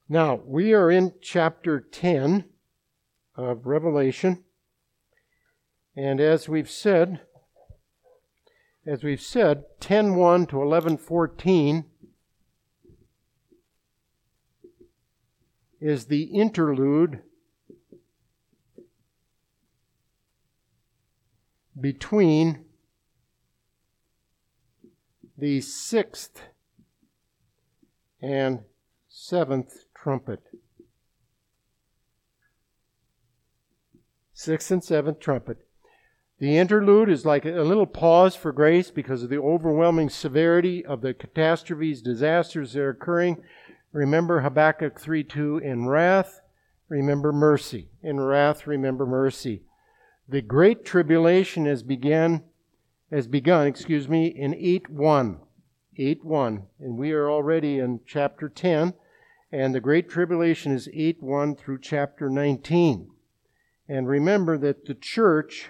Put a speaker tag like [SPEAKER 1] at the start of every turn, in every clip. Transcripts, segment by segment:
[SPEAKER 1] Now, we are in chapter 10 of Revelation, and as we've said, 10:1 to 11:14 is the interlude between the sixth and seventh trumpet. Sixth and seventh trumpet. The interlude is like a little pause for grace because of the overwhelming severity of the catastrophes, disasters that are occurring. Remember Habakkuk 3:2, in wrath, remember mercy. In wrath, remember mercy. The Great Tribulation has begun, in 8:1. 8:1. And we are already in chapter 10. And the Great Tribulation is 8:1 through chapter 19. And remember that the church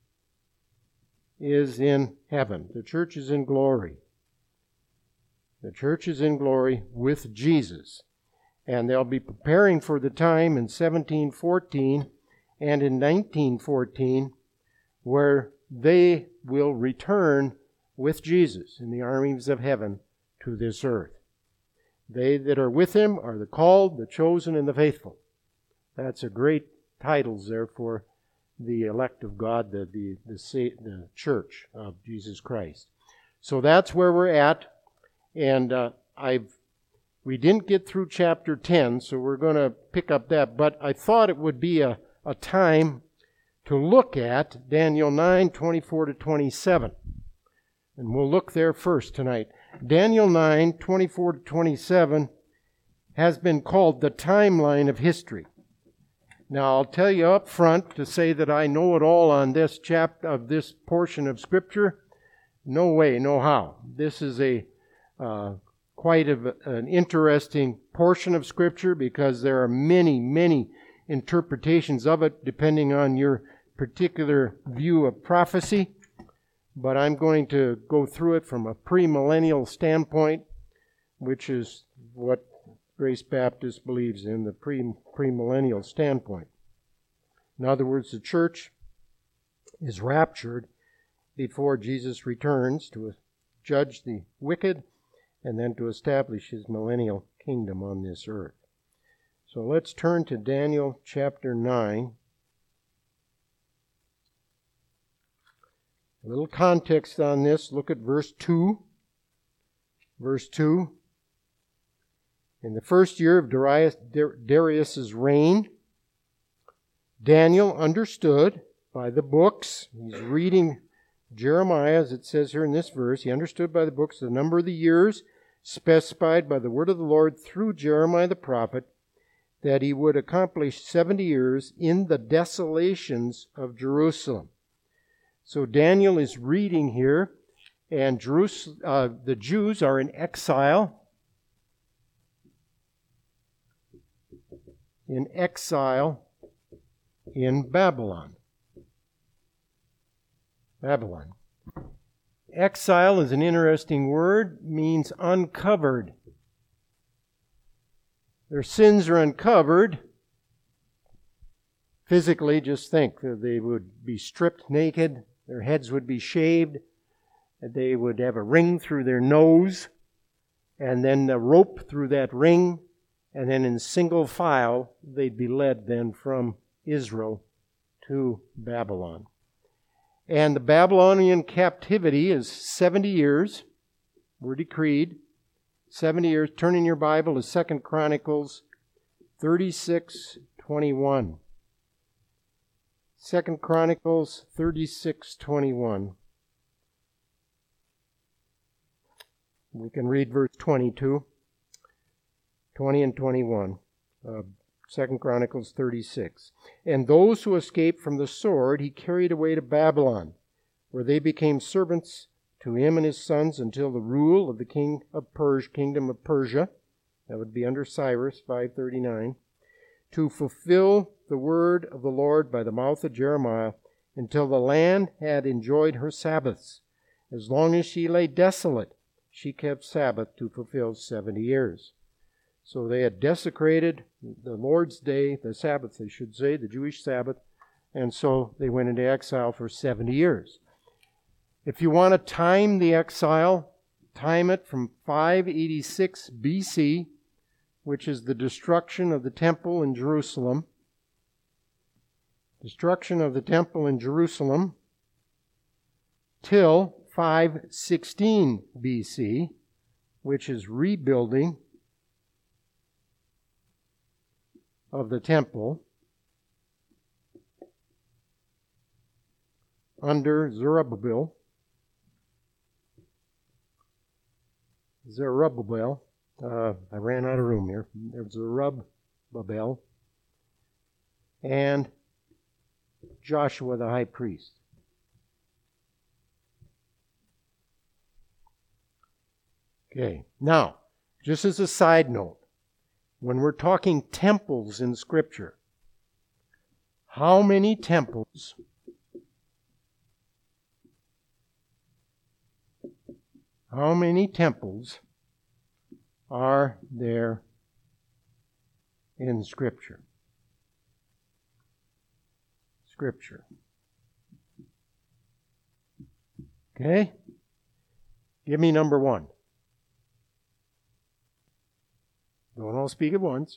[SPEAKER 1] is in heaven. The church is in glory. The church is in glory with Jesus. And they'll be preparing for the time in 1714 and in 1914 where they will return with Jesus in the armies of heaven to this earth. They that are with him are the called, the chosen, and the faithful. That's a great titles there for the elect of God, the church of Jesus Christ. So that's where we're at. And we didn't get through chapter 10, so we're going to pick up that. But I thought it would be a time to look at Daniel 9:24 to 27. And we'll look there first tonight. Daniel 9:24 to 27 has been called the timeline of history. Now, I'll tell you up front to say that I know it all on this chapter of this portion of Scripture. No way, no how. This is quite an interesting portion of Scripture because there are many, many interpretations of it depending on your particular view of prophecy. But I'm going to go through it from a premillennial standpoint, which is what Grace Baptist believes in, the premillennial standpoint. In other words, the church is raptured before Jesus returns to judge the wicked and then to establish his millennial kingdom on this earth. So let's turn to Daniel chapter 9. A little context on this. Look at verse 2. Verse 2. In the first year of Darius's reign, Daniel understood by the books. He's reading Jeremiah, as it says here in this verse. He understood by the books the number of the years specified by the word of the Lord through Jeremiah the prophet, that he would accomplish 70 years in the desolations of Jerusalem. So Daniel is reading here, and the Jews are in exile. In Babylon. Exile is an interesting word, means uncovered. Their sins are uncovered. Physically, just think, they would be stripped naked, their heads would be shaved, they would have a ring through their nose, and then a rope through that ring, and then in single file, they'd be led then from Israel to Babylon. And the Babylonian captivity is 70 years. We're decreed. 70 years. Turn in your Bible to 2 Chronicles 36:21. 2 Chronicles 36:21. We can read verse 22. 20 and 21. 2 Chronicles 36. And those who escaped from the sword he carried away to Babylon, where they became servants to him and his sons until the rule of the kingdom of Persia, that would be under Cyrus, 539, to fulfill the word of the Lord by the mouth of Jeremiah, until the land had enjoyed her Sabbaths. As long as she lay desolate, she kept Sabbath to fulfill 70 years. So they had desecrated the Lord's Day, the Sabbath, I should say, the Jewish Sabbath, and so they went into exile for 70 years. If you want to time the exile, time it from 586 BC, which is the destruction of the temple in Jerusalem. Destruction of the temple in Jerusalem till 516 BC, which is rebuilding of the temple under Zerubbabel. I ran out of room here. There's Zerubbabel and Joshua the high priest. Okay, now, just as a side note, when we're talking temples in Scripture, how many temples are there in Scripture? Okay? Give me number one. Don't all speak at once.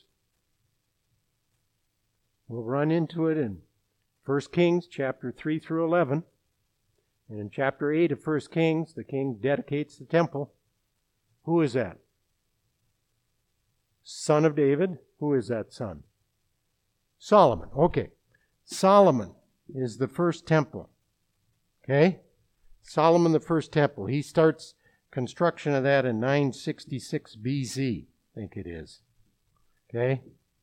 [SPEAKER 1] We'll run into it in 1 Kings chapter 3 through 11. And in chapter 8 of 1 Kings, the king dedicates the temple. Who is that? Son of David. Who is that son? Solomon. Okay. Solomon is the first temple. Okay? Solomon, the first temple. He starts construction of that in 966 BC, I think it is. Okay?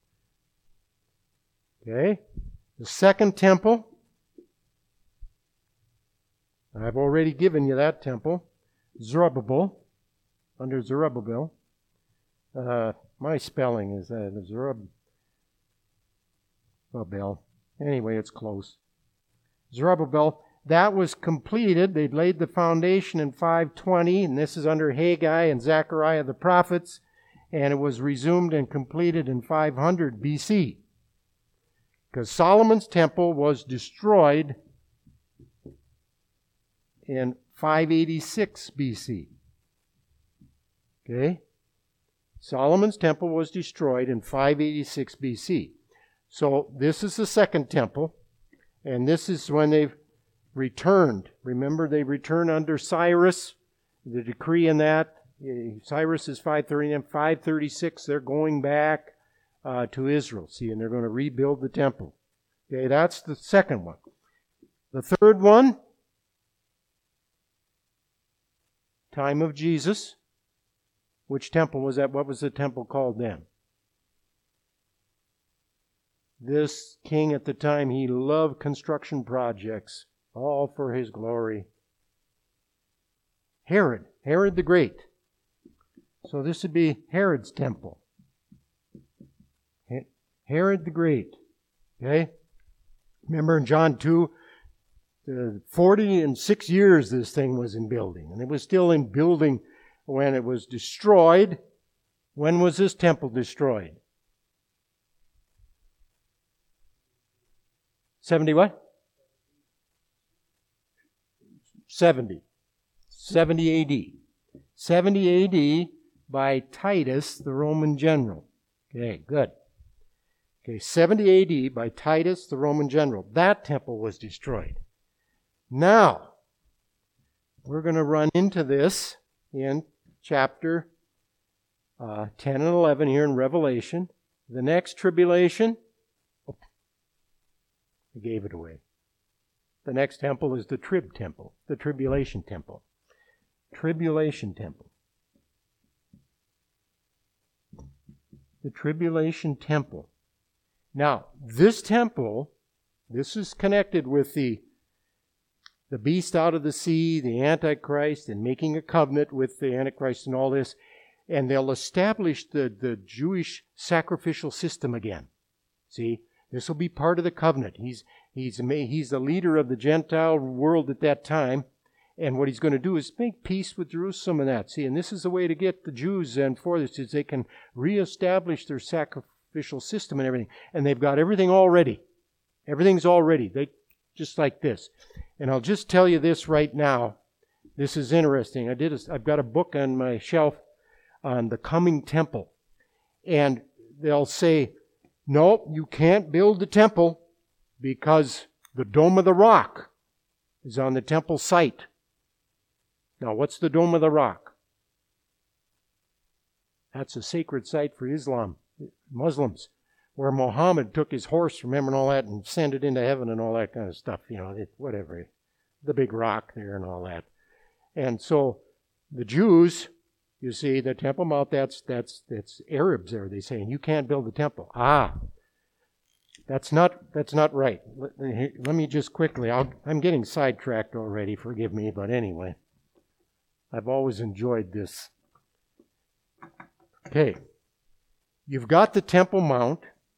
[SPEAKER 1] Okay? The second temple, I've already given you that temple. Zerubbabel, under Zerubbabel. My spelling is Zerubbabel. Anyway, it's close. Zerubbabel, that was completed. They'd laid the foundation in 520, and this is under Haggai and Zechariah the prophets, and it was resumed and completed in 500 BC. Because Solomon's temple was destroyed in 586 BC. Okay? Solomon's temple was destroyed in 586 BC. So this is the second temple, and this is when they've returned. Remember, they returned under Cyrus, the decree in that. Cyrus is 539, 536, they're going back to Israel. See, and they're going to rebuild the temple. Okay, that's the second one. The third one, time of Jesus. Which temple was that? What was the temple called then? This king at the time, he loved construction projects, all for his glory. Herod the Great. So this would be Herod's temple. Herod the Great. Okay? Remember in John 2, 46 years this thing was in building. And it was still in building when it was destroyed. When was this temple destroyed? 70 what? 70. 70 AD. 70 AD by Titus, the Roman general. Okay, good. Okay, 70 AD by Titus, the Roman general. That temple was destroyed. Now, we're going to run into this in chapter 10 and 11 here in Revelation. The next tribulation, I gave it away. The next temple is the temple, the tribulation temple. Tribulation temple. The tribulation temple. Now, this temple, this is connected with the beast out of the sea, the Antichrist, and making a covenant with the Antichrist and all this. And they'll establish the Jewish sacrificial system again. See, this will be part of the covenant. He's the leader of the Gentile world at that time. And what he's going to do is make peace with Jerusalem and that. See, and this is the way to get the Jews and for this, is they can reestablish their sacrificial system and everything. And they've got everything all ready. Everything's all ready. They just like this. And I'll just tell you this right now. This is interesting. I've got a book on my shelf on the coming temple. And they'll say, no, you can't build the temple because the Dome of the Rock is on the temple site. Now, what's the Dome of the Rock? That's a sacred site for Islam, Muslims, where Muhammad took his horse, remember, and all that, and sent it into heaven and all that kind of stuff, whatever. The big rock there and all that. And so the Jews, you see, the Temple Mount, that's Arabs there, they say, and you can't build the temple. That's not right. Let me just quickly, I'm getting sidetracked already, forgive me, but anyway. I've always enjoyed this. Okay. You've got the Temple Mount.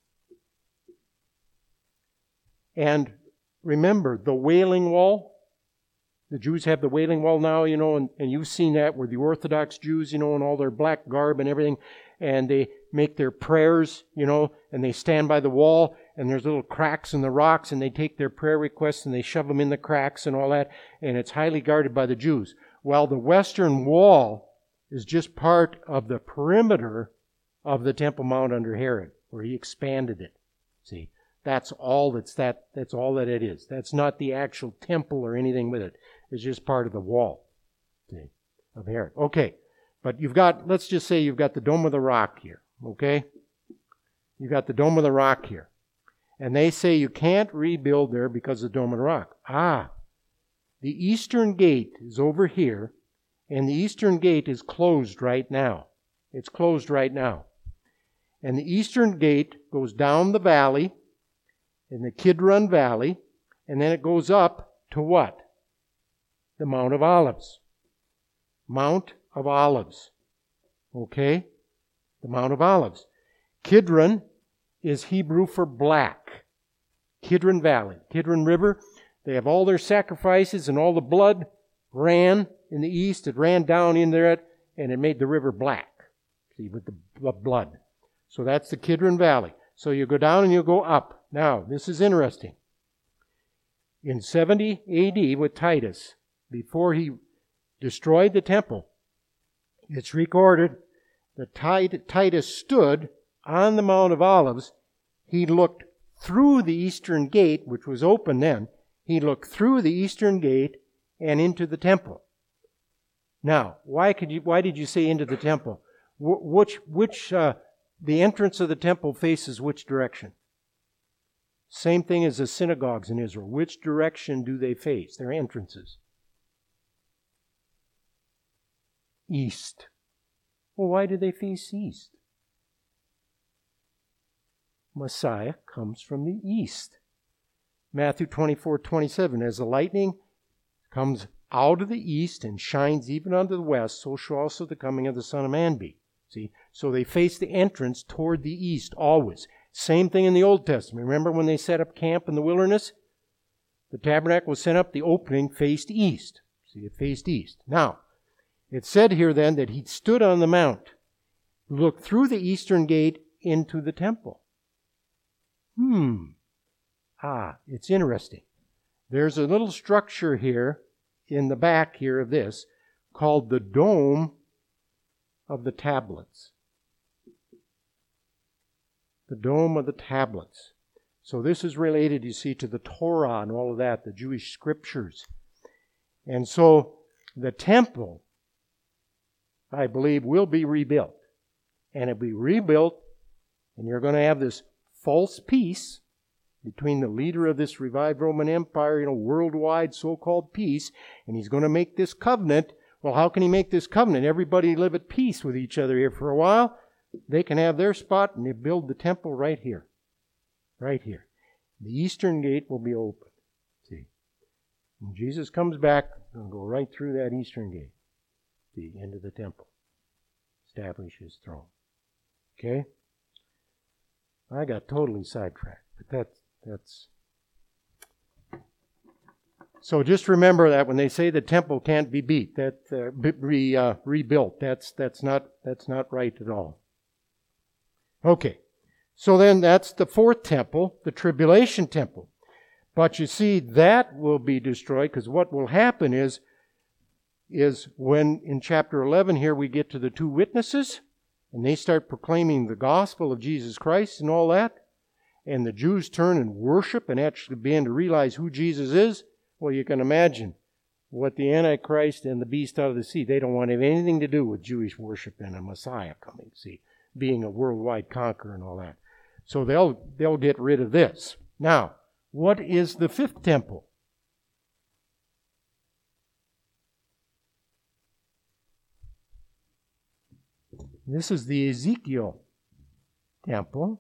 [SPEAKER 1] And remember, the Wailing Wall. The Jews have the Wailing Wall now, and you've seen that where the Orthodox Jews, in all their black garb and everything, and they make their prayers, and they stand by the wall, and there's little cracks in the rocks, and they take their prayer requests and they shove them in the cracks and all that, and it's highly guarded by the Jews. Well, the Western Wall is just part of the perimeter of the Temple Mount under Herod, where he expanded it. See, that's all that's all that it is. That's not the actual temple or anything with it. It's just part of the wall, see, of Herod. Okay, but let's just say you've got the Dome of the Rock here, okay? You've got the Dome of the Rock here. And they say you can't rebuild there because of the Dome of the Rock. The Eastern Gate is over here, and the Eastern Gate is closed right now. It's closed right now. And the Eastern Gate goes down the valley, in the Kidron Valley, and then it goes up to what? The Mount of Olives. Mount of Olives. Okay? The Mount of Olives. Kidron is Hebrew for black. Kidron Valley. Kidron River. They have all their sacrifices, and all the blood ran in the east. It ran down in there, and it made the river black. See, with the blood. So that's the Kidron Valley. So you go down and you go up. Now, this is interesting. In 70 A.D. with Titus, before he destroyed the temple, it's recorded that Titus stood on the Mount of Olives. He looked through the Eastern Gate, which was open then. He looked through the Eastern Gate and into the temple. Now, why did you say into the temple? The entrance of the temple faces which direction? Same thing as the synagogues in Israel. Which direction do they face? Their entrances. East. Well, why do they face east? Messiah comes from the east. Matthew 24:27, as the lightning comes out of the east and shines even unto the west, so shall also the coming of the Son of Man be. See, so they face the entrance toward the east always. Same thing in the Old Testament. Remember when they set up camp in the wilderness? The tabernacle was set up, the opening faced east. See, it faced east. Now, it said here then that he stood on the mount, looked through the eastern gate into the temple. It's interesting. There's a little structure here in the back here of this called the Dome of the Tablets. The Dome of the Tablets. So this is related, you see, to the Torah and all of that, the Jewish scriptures. And so the temple, I believe, will be rebuilt. And it'll be rebuilt, and you're going to have this false peace between the leader of this revived Roman Empire, worldwide so-called peace, and he's going to make this covenant. Well, how can he make this covenant? Everybody live at peace with each other here for a while. They can have their spot, and they build the temple right here. Right here. The eastern gate will be open. See? When Jesus comes back, he'll go right through that eastern gate. See, into the temple. Establish his throne. Okay? I got totally sidetracked, but that's So just remember that when they say the temple can't be beat, rebuilt, that's not right at all. Okay, so then that's the fourth temple, the tribulation temple. But you see, that will be destroyed, because what will happen is when in chapter 11 here we get to the two witnesses, and they start proclaiming the gospel of Jesus Christ and all that, and the Jews turn and worship and actually begin to realize who Jesus is. Well, you can imagine what the Antichrist and the beast out of the sea, they don't want to have anything to do with Jewish worship and a Messiah coming, see, being a worldwide conqueror and all that. So they'll get rid of this. Now, what is the fifth temple? This is the Ezekiel temple.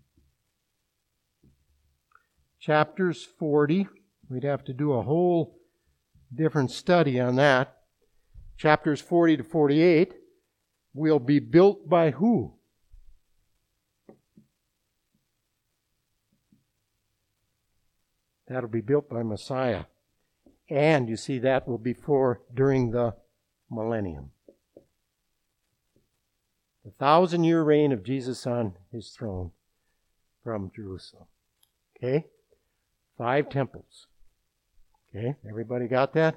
[SPEAKER 1] Chapters 40. We'd have to do a whole different study on that. Chapters 40 to 48 will be built by who? That'll be built by Messiah. And you see, that will be during the millennium. The 1,000-year reign of Jesus on his throne from Jerusalem. Okay? 5 temples. Okay, everybody got that?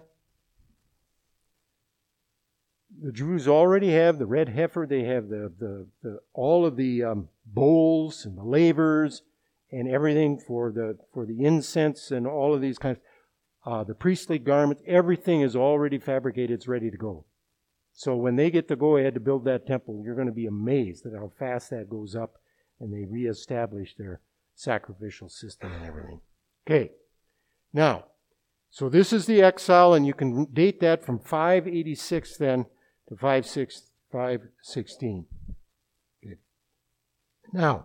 [SPEAKER 1] The Jews already have the red heifer. They have all of the bowls and the lavers and everything for the incense and all of these kinds. The priestly garments. Everything is already fabricated. It's ready to go. So when they get the go-ahead to build that temple, you're going to be amazed at how fast that goes up, and they reestablish their sacrificial system and everything. Okay, now, so this is the exile, and you can date that from 586 then to 516. Okay. Now,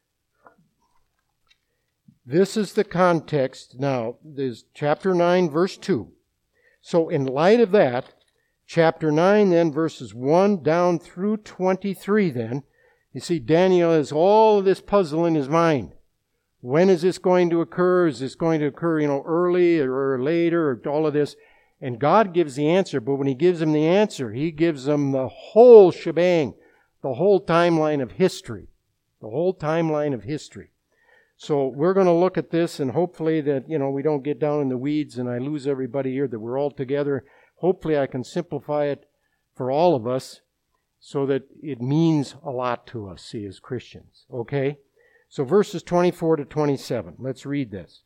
[SPEAKER 1] this is the context. Now, there's chapter 9, verse 2. So in light of that, chapter 9 then, verses 1 down through 23 then, you see Daniel has all of this puzzle in his mind. When is this going to occur? Is this going to occur, early or later, or all of this? And God gives the answer, but when he gives them the answer, he gives them the whole shebang, the whole timeline of history. The whole timeline of history. So we're going to look at this, and hopefully that, we don't get down in the weeds and I lose everybody here, that we're all together. Hopefully I can simplify it for all of us so that it means a lot to us, see, as Christians. Okay? So verses 24 to 27. Let's read this.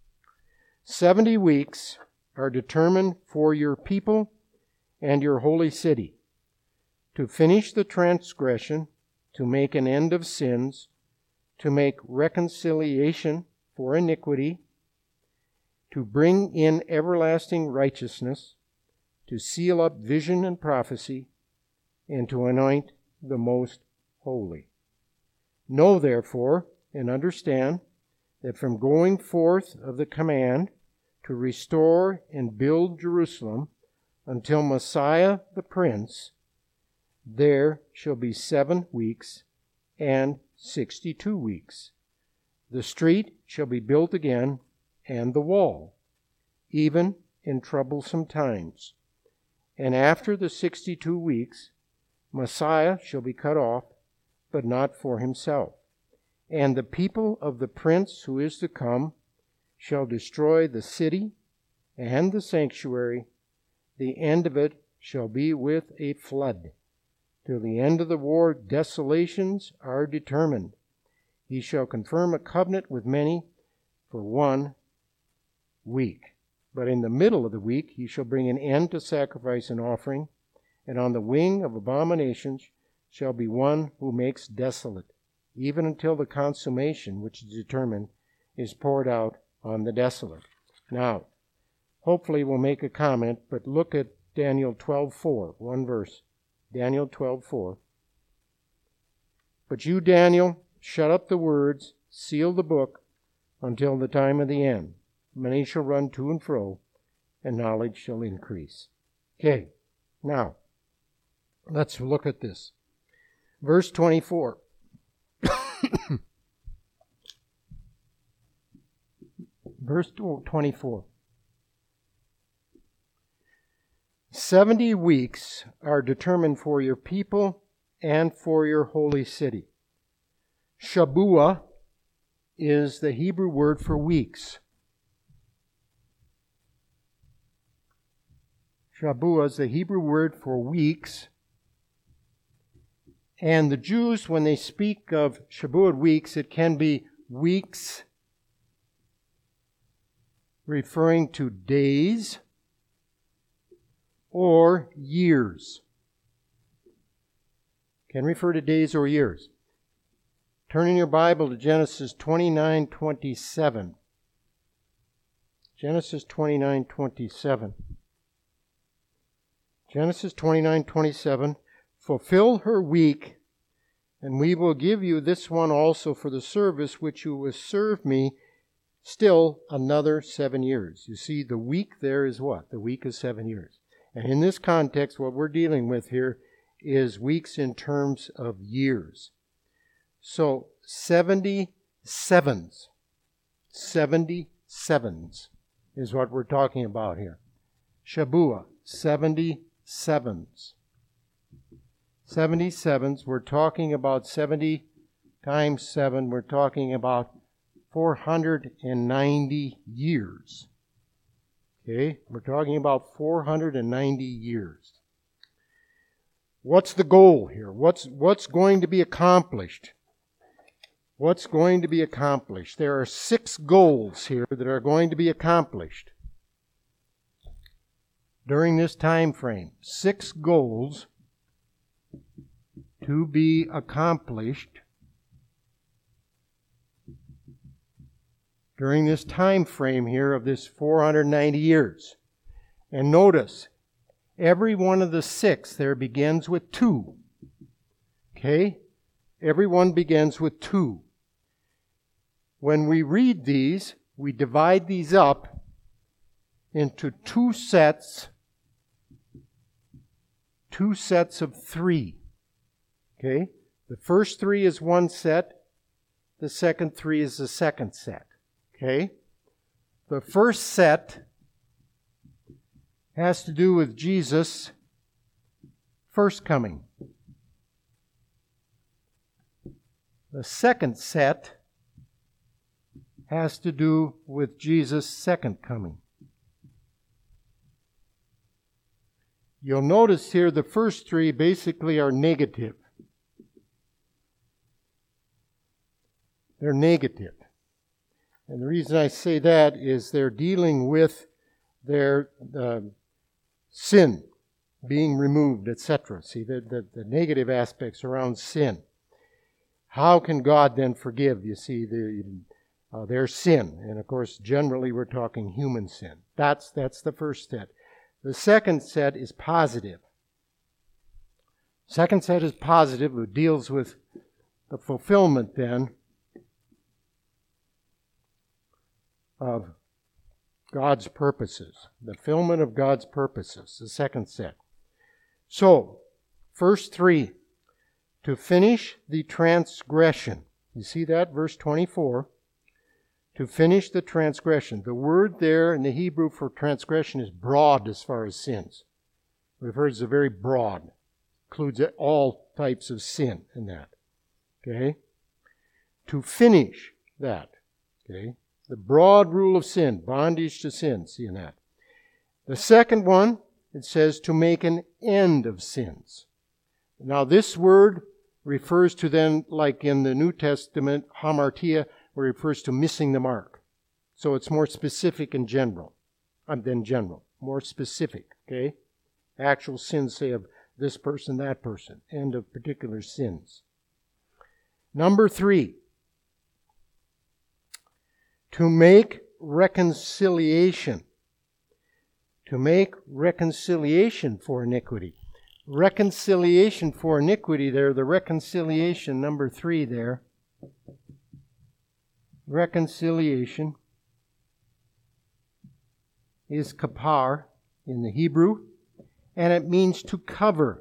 [SPEAKER 1] 70 weeks are determined for your people and your holy city, to finish the transgression, to make an end of sins, to make reconciliation for iniquity, to bring in everlasting righteousness, to seal up vision and prophecy, and to anoint the most holy. Know therefore and understand that from going forth of the command to restore and build Jerusalem until Messiah the Prince, there shall be 7 weeks and 62 weeks. The street shall be built again, and the wall, even in troublesome times. And after the 62 weeks, Messiah shall be cut off, but not for himself. And the people of the prince who is to come shall destroy the city and the sanctuary. The end of it shall be with a flood. Till the end of the war, desolations are determined. He shall confirm a covenant with many for 1 week. But in the middle of the week he shall bring an end to sacrifice and offering, and on the wing of abominations shall be one who makes desolate, even until the consummation which is determined is poured out on the desolate. Now, hopefully we'll make a comment, but look at Daniel 12:4, one verse. Daniel 12:4. But you, Daniel, shut up the words, seal the book until the time of the end. Many shall run to and fro, and knowledge shall increase. Okay, now, let's look at this. Verse 24. Verse 24. 70 weeks are determined for your people and for your holy city. Shabuah is the Hebrew word for weeks. Shabuah is the Hebrew word for weeks. And the Jews, when they speak of Shabuah weeks, it can be weeks referring to days or years. Can refer to days or years. Turn in your Bible to Genesis 29:27. Genesis 29:27. Genesis 29:27. Fulfill her week, and we will give you this one also for the service which you will serve me still another 7 years. You see, the week there is what? The week is 7 years. And in this context, what we're dealing with here is weeks in terms of years. So 77s. 77s is what we're talking about here. Shabuah, 77s. 77s, we're talking about 70 times 7, we're talking about 490 years. Okay, we're talking about 490 years. What's the goal here? What's going to be accomplished? What's going to be accomplished? There are 6 goals here that are going to be accomplished during this time frame. 6 goals to be accomplished during this time frame here of this 490 years. And notice, every one of the 6 there begins with 2. Okay? Every one begins with 2. When we read these, we divide these up into 2 sets of 3. Okay? The first 3 is one set. The second 3 is the second set. Okay? The first set has to do with Jesus' first coming. The second set has to do with Jesus' second coming. You'll notice here the first 3 basically are negative. They're negative. And the reason I say that is they're dealing with their sin being removed, etc. See, the negative aspects around sin. How can God then forgive, you see, their sin? And of course, generally we're talking human sin. That's the first set. The second set is positive. Second set is positive. It deals with the fulfillment then of God's purposes. The fulfillment of God's purposes, the second set. So, first 3, to finish the transgression. You see that? Verse 24. To finish the transgression. The word there in the Hebrew for transgression is broad as far as sins. We've heard it's a very broad. Includes all types of sin in that. Okay? To finish that. Okay? The broad rule of sin, bondage to sin, see in that. The second one, it says to make an end of sins. Now this word refers to then, like in the New Testament, hamartia, where it refers to missing the mark. So it's more specific and general than general. More specific, okay? Actual sins, say, of this person, that person. End of particular sins. Number 3. To make reconciliation. To make reconciliation for iniquity. Reconciliation for iniquity there, the reconciliation, number 3 there. Reconciliation is kapar in the Hebrew, and it means to cover.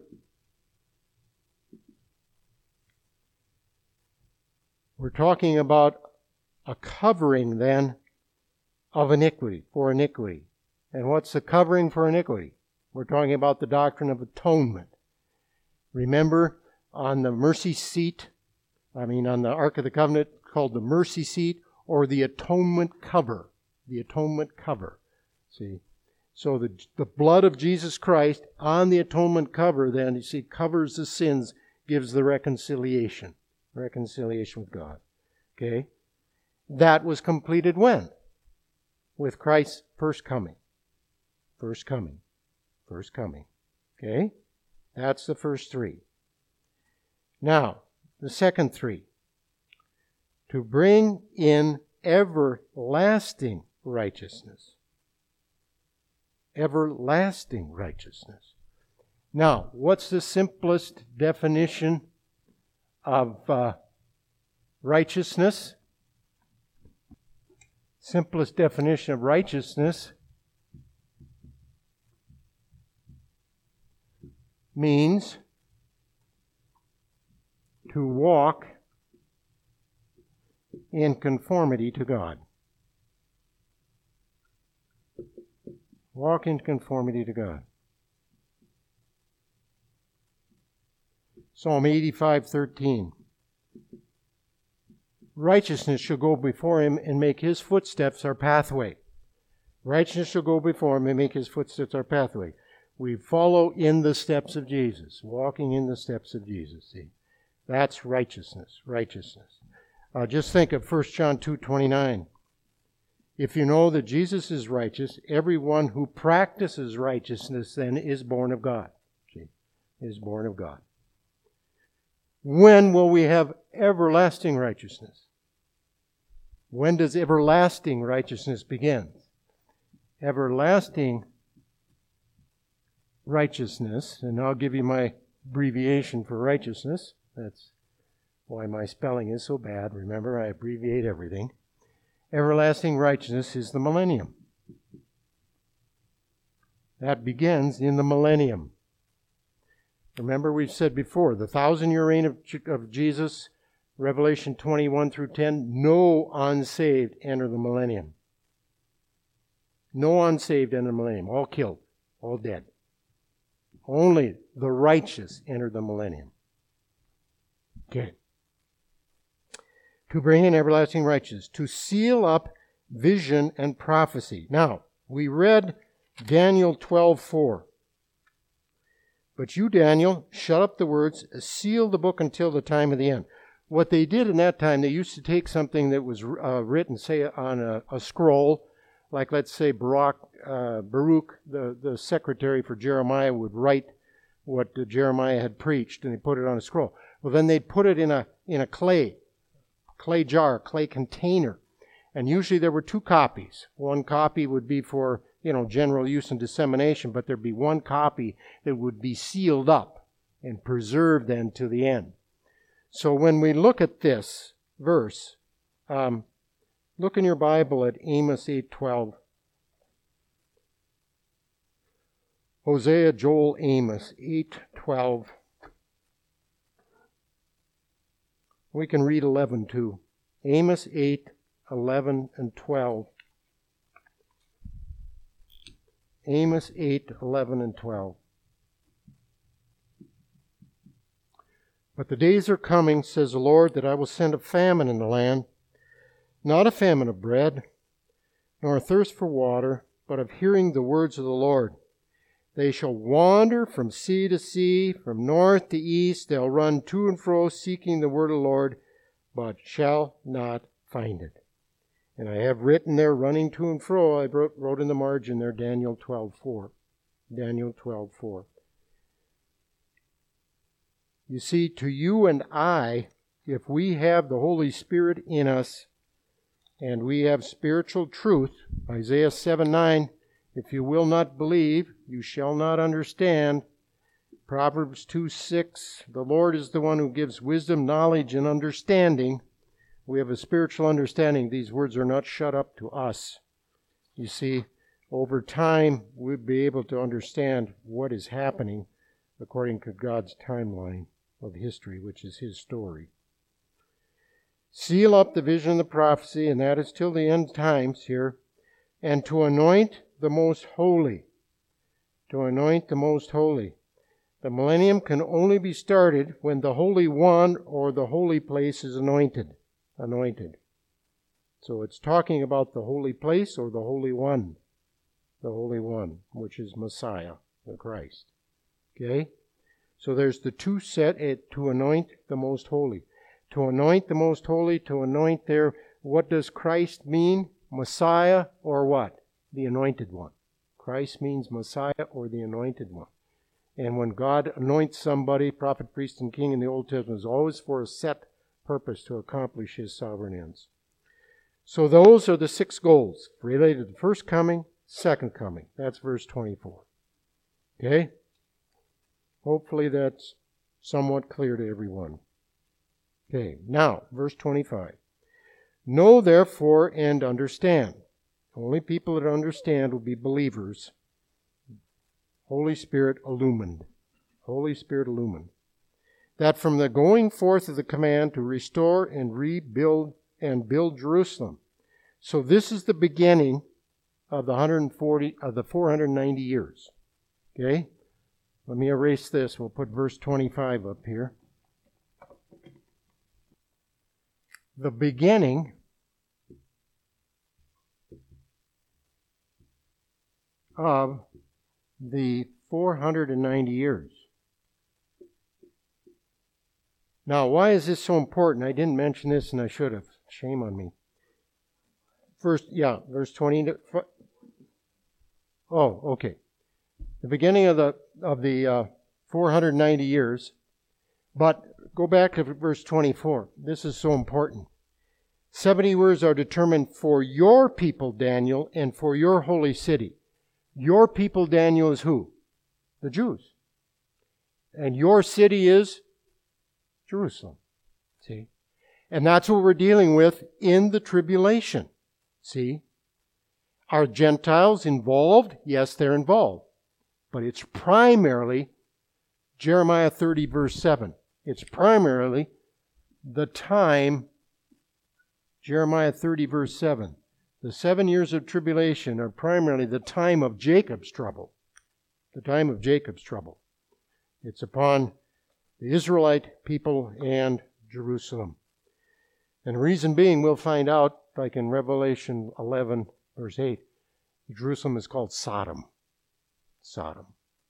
[SPEAKER 1] We're talking about a covering then of iniquity, for iniquity. And what's the covering for iniquity? We're talking about the doctrine of atonement. Remember, on the mercy seat, on the Ark of the Covenant, called the mercy seat or the atonement cover. The atonement cover. See? So the blood of Jesus Christ on the atonement cover, then, you see, covers the sins, gives the reconciliation. Reconciliation with God. Okay? That was completed when? With Christ's first coming. First coming. First coming. Okay? That's the first three. Now, the second three. To bring in everlasting righteousness. Everlasting righteousness. Now, what's the simplest definition of righteousness? Simplest definition of righteousness means to walk in conformity to God. Walk in conformity to God. Psalm 85:13. Righteousness shall go before him and make his footsteps our pathway. Righteousness shall go before him and make his footsteps our pathway. We follow in the steps of Jesus, walking in the steps of Jesus. See, that's righteousness. Righteousness. Just think of 1 John 2:29. If you know that Jesus is righteous, everyone who practices righteousness then is born of God. See, is born of God. When will we have everlasting righteousness? When does everlasting righteousness begin? Everlasting righteousness, and I'll give you my abbreviation for righteousness. That's why my spelling is so bad. Remember, I abbreviate everything. Everlasting righteousness is the millennium. That begins in the millennium. Remember, we've said before, the 1,000-year reign of Jesus, Revelation 21 through 10, no unsaved enter the millennium. No unsaved enter the millennium. All killed. All dead. Only the righteous enter the millennium. Okay. To bring in everlasting righteousness. To seal up vision and prophecy. Now, we read Daniel 12:4. But you, Daniel, shut up the words, seal the book until the time of the end. What they did in that time, they used to take something that was written, say, on a scroll, like let's say Baruch, the secretary for Jeremiah, would write what Jeremiah had preached, and they put it on a scroll. Well, then they'd put it in a clay jar, clay container. And usually there were two copies. One copy would be for, general use and dissemination, but there'd be one copy that would be sealed up and preserved then to the end. So when we look at this verse, look in your Bible at Amos 8:12. Hosea, Joel, Amos 8:12. We can read 11 too. Amos 8:11 and 12. Amos 8:11 and 12. But the days are coming, says the Lord, that I will send a famine in the land, not a famine of bread, nor a thirst for water, but of hearing the words of the Lord. They shall wander from sea to sea, from north to east. They'll run to and fro, seeking the word of the Lord, but shall not find it. And I have written there, running to and fro, I wrote in the margin there, Daniel 12:4. Daniel 12:4. You see, to you and I, if we have the Holy Spirit in us, and we have spiritual truth, Isaiah 7:9, if you will not believe, you shall not understand. Proverbs 2:6, the Lord is the one who gives wisdom, knowledge, and understanding. We have a spiritual understanding. These words are not shut up to us. You see, over time, we'll be able to understand what is happening according to God's timeline of history, which is His story. Seal up the vision and the prophecy, and that is till the end times here, and to anoint the most holy. to anoint the most holy. The millennium can only be started when the Holy One or the holy place is anointed. Anointed. So it's talking about the holy place or the Holy One. The Holy One, which is Messiah, the Christ. Okay? So there's the two set, to anoint the most holy. To anoint the most holy, to anoint there, what does Christ mean? Messiah or what? The anointed one. Christ means Messiah or the anointed one. And when God anoints somebody, prophet, priest, and king in the Old Testament, is always for a set purpose to accomplish His sovereign ends. So those are the 6 goals related to the first coming, second coming. That's verse 24. Okay? Hopefully that's somewhat clear to everyone. Okay, now, verse 25. Know therefore and understand. Only people that understand will be believers. Holy Spirit illumined. Holy Spirit illumined. That from the going forth of the command to restore and rebuild and build Jerusalem. So this is the beginning of the 490 years. Okay? Let me erase this. We'll put verse 25 up here. The beginning of the 490 years. Now, why is this so important? I didn't mention this and I should have. Shame on me. Verse 20. Oh, okay. The beginning of the 490 years. But go back to verse 24. This is so important. 70 years are determined for your people, Daniel, and for your holy city. Your people, Daniel, is who? The Jews. And your city is Jerusalem. See? And that's what we're dealing with in the tribulation. See? Are Gentiles involved? Yes, they're involved. But it's primarily Jeremiah 30, verse 7. It's primarily the time, Jeremiah 30, verse 7. The 7 years of tribulation are primarily the time of Jacob's trouble. The time of Jacob's trouble. It's upon the Israelite people and Jerusalem. And the reason being, we'll find out, like in Revelation 11, verse 8, Jerusalem is called Sodom. Sodom.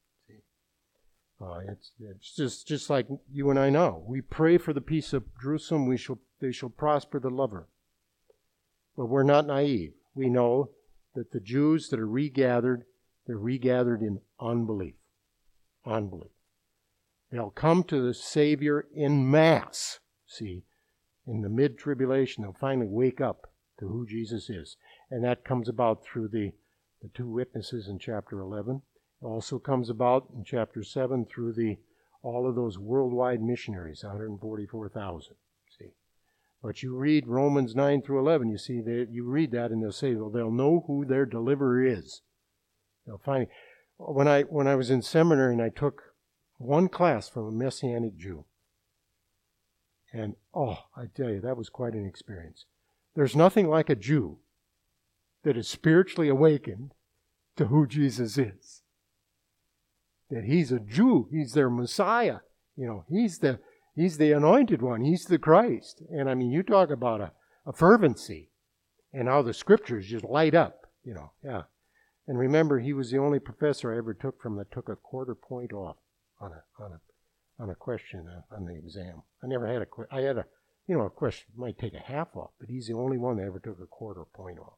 [SPEAKER 1] It's just like you and I know. We pray for the peace of Jerusalem. They shall prosper the lover. But we're not naive. We know that the Jews that are regathered, they're regathered in unbelief. Unbelief. They'll come to the Savior in mass. See, in the mid-tribulation, they'll finally wake up to who Jesus is. And that comes about through the 2 witnesses in chapter 11. It also comes about in chapter 7 through all of those worldwide missionaries, 144,000. See, but you read Romans 9 through 11, you see that you read that and they'll say, well, they'll know who their deliverer is. They'll find. When I was in seminary and I took one class from a Messianic Jew, and I tell you, that was quite an experience. There's nothing like a Jew that is spiritually awakened to who Jesus is. That He's a Jew. He's their Messiah. You know, He's the anointed one. He's the Christ. And I mean, you talk about a fervency and how the Scriptures just light up, you know. Yeah. And remember, he was the only professor I ever took from that took a quarter point off on a question on the exam. I never had I had a question might take a half off, but he's the only one that ever took a quarter point off.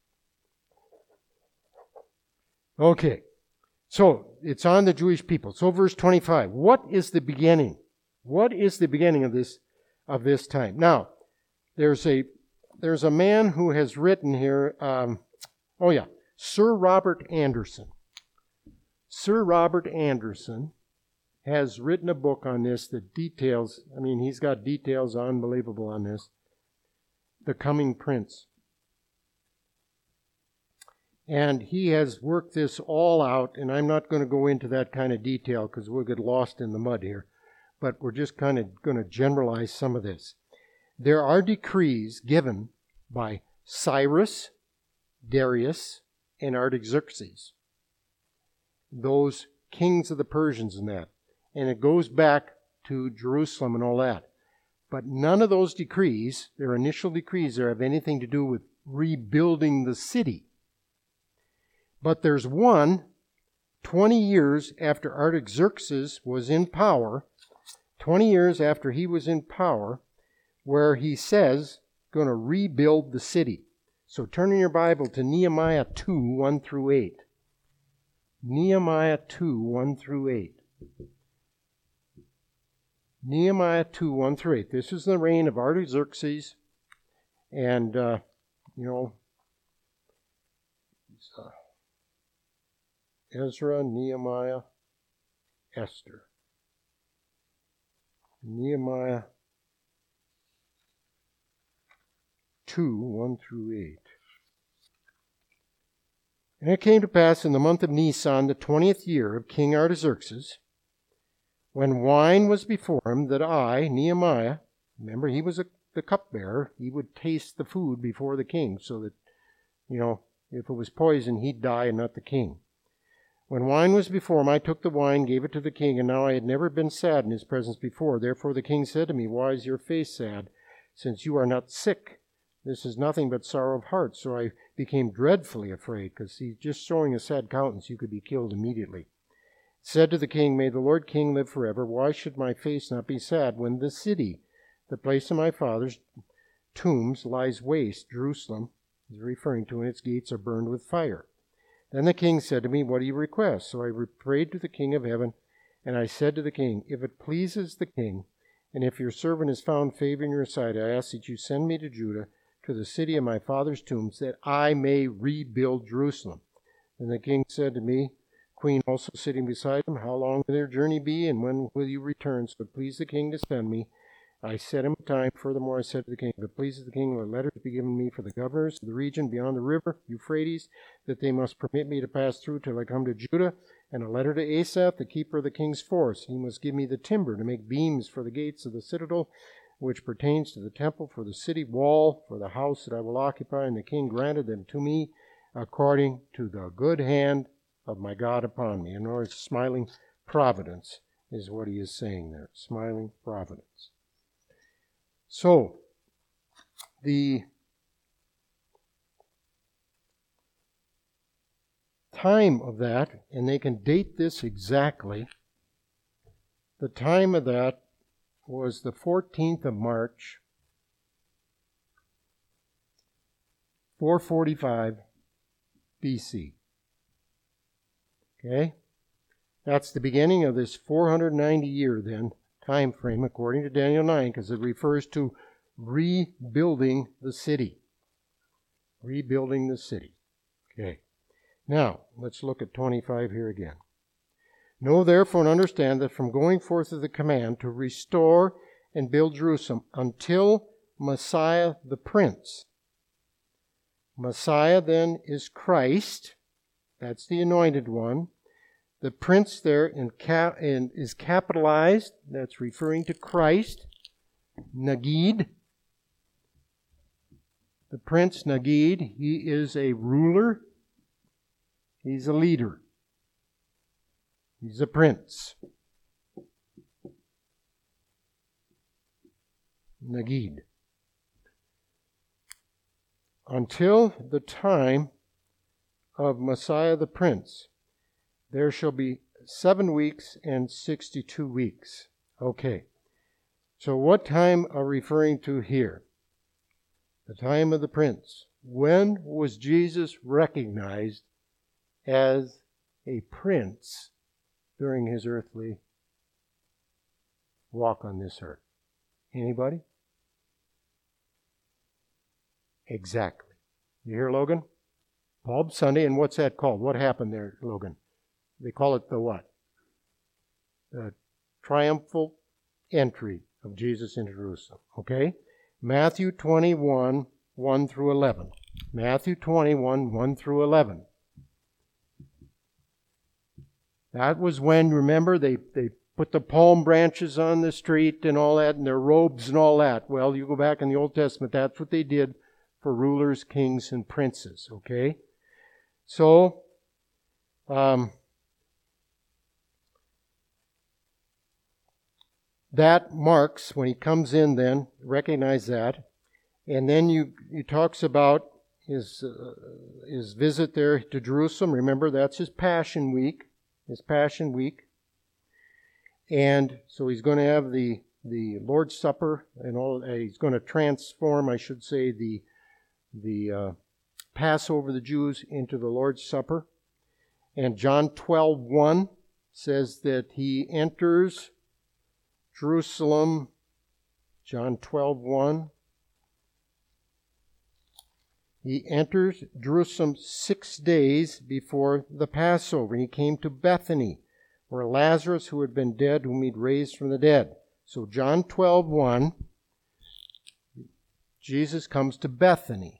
[SPEAKER 1] Okay. So, it's on the Jewish people. So, verse 25. What is the beginning? What is the beginning of this time? Now, there's a man who has written here, Sir Robert Anderson. Sir Robert Anderson has written a book on this that details, he's got details unbelievable on this. The Coming Prince. And he has worked this all out, and I'm not going to go into that kind of detail because we'll get lost in the mud here. But we're just kind of going to generalize some of this. There are decrees given by Cyrus, Darius, and Artaxerxes. those kings of the Persians and that. And it goes back to Jerusalem and all that. But none of those decrees, their initial decrees there, have anything to do with rebuilding the city. But there's one, 20 years after Artaxerxes was in power, 20 years after he was in power, where he says, going to rebuild the city. So turn in your Bible to Nehemiah 2, 1 through 8. Nehemiah 2, 1 through 8. Nehemiah 2, 1 through 8. This is the reign of Artaxerxes. And, Ezra, Nehemiah, Esther. Nehemiah 2, 1 through 8. And it came to pass in the month of Nisan, the 20th year of King Artaxerxes, when wine was before him, that I, Nehemiah, remember he was the cupbearer, he would taste the food before the king, so that, if it was poison, he'd die and not the king. When wine was before him, I took the wine, gave it to the king, and now I had never been sad in his presence before. Therefore the king said to me, Why is your face sad, since you are not sick? This is nothing but sorrow of heart. So I became dreadfully afraid, because he's just showing a sad countenance. You could be killed immediately. Said to the king, May the Lord King live forever. Why should my face not be sad when the city, the place of my father's tombs, lies waste? Jerusalem is referring to, and its gates are burned with fire. Then the king said to me, What do you request? So I prayed to the King of heaven, and I said to the king, If it pleases the king, and if your servant has found favor in your sight, I ask that you send me to Judah, to the city of my father's tombs, that I may rebuild Jerusalem. And the king said to me, Queen also sitting beside him, How long will their journey be, and when will you return? So it pleased the king to send me. I set him a time. Furthermore, I said to the king, If it pleases the king, let letters be given me for the governors of the region beyond the river Euphrates, that they must permit me to pass through till I come to Judah, and a letter to Asaph, the keeper of the king's force. He must give me the timber to make beams for the gates of the citadel, which pertains to the temple, for the city wall, for the house that I will occupy. And the king granted them to me according to the good hand of my God upon me. In other words, smiling providence is what he is saying there. Smiling providence. So, the time of that, and they can date this exactly, the time of that was the 14th of March, 445 BC. Okay? That's the beginning of this 490 year then time frame according to Daniel 9, because it refers to rebuilding the city. Rebuilding the city. Okay. Now, let's look at 25 here again. Know therefore and understand that from going forth of the command to restore and build Jerusalem until Messiah the Prince. Messiah then is Christ. That's the anointed one. The Prince there is capitalized. That's referring to Christ. Nagid. The Prince Nagid, he is a ruler. He's a leader. He's a prince. Nagid. Until the time of Messiah the Prince, there shall be 7 weeks and 62 weeks. Okay. So what time are we referring to here? The time of the Prince. When was Jesus recognized as a prince during his earthly walk on this earth? Anybody? Exactly. You hear, Logan? Palm Sunday, and what's that called? What happened there, Logan? They call it the what? The triumphal entry of Jesus into Jerusalem. Okay? Matthew 21, 1 through 11. Matthew 21, 1 through 11. That was when, remember, they put the palm branches on the street and all that, and their robes and all that. Well, you go back in the Old Testament, that's what they did for rulers, kings, and princes. Okay? So, that marks, when he comes in then, recognize that. And then he talks about his visit there to Jerusalem. Remember, that's his Passion Week. And so he's going to have the Lord's Supper and all. He's going to transform, I should say, the Passover of the Jews into the Lord's Supper. And John 12:1 says that he enters Jerusalem. John 12:1. He enters Jerusalem 6 days before the Passover. He came to Bethany, where Lazarus, who had been dead, whom he'd raised from the dead. So John 12:1, Jesus comes to Bethany.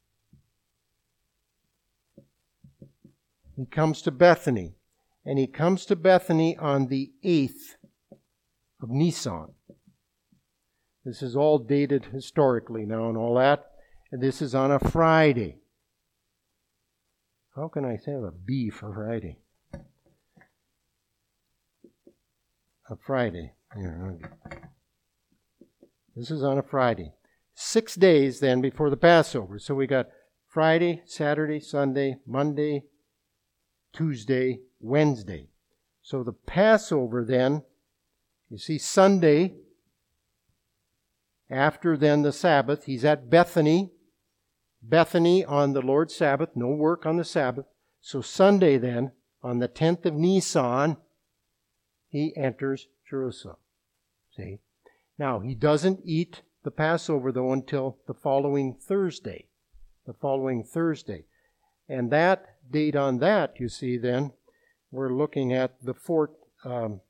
[SPEAKER 1] He comes to Bethany. And he comes to Bethany on the 8th of Nisan. This is all dated historically now and all that. And this is on a Friday. How can I have a B for Friday? A Friday. This is on a Friday. 6 days then before the Passover. So we got Friday, Saturday, Sunday, Monday, Tuesday, Wednesday. So the Passover then, you see Sunday, after then the Sabbath, he's at Bethany. Bethany on the Lord's Sabbath, no work on the Sabbath. So Sunday then, on the 10th of Nisan, he enters Jerusalem. See? Now, he doesn't eat the Passover, though, until the following Thursday. And that date on that, you see, then, we're looking at the and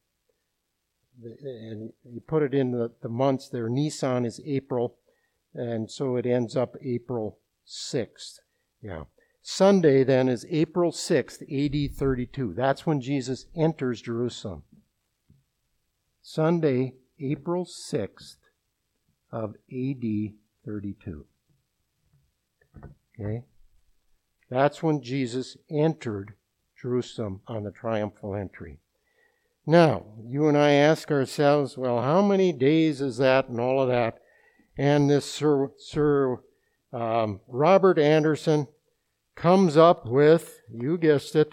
[SPEAKER 1] you put it in the months there. Nisan is April, and so it ends up April 6th. Yeah. Sunday, then, is April 6th, AD 32. That's when Jesus enters Jerusalem. Sunday, April 6th of AD 32. Okay? That's when Jesus entered Jerusalem on the triumphal entry. Now, you and I ask ourselves, well, how many days is that and all of that? And this Sir Robert Anderson comes up with, you guessed it,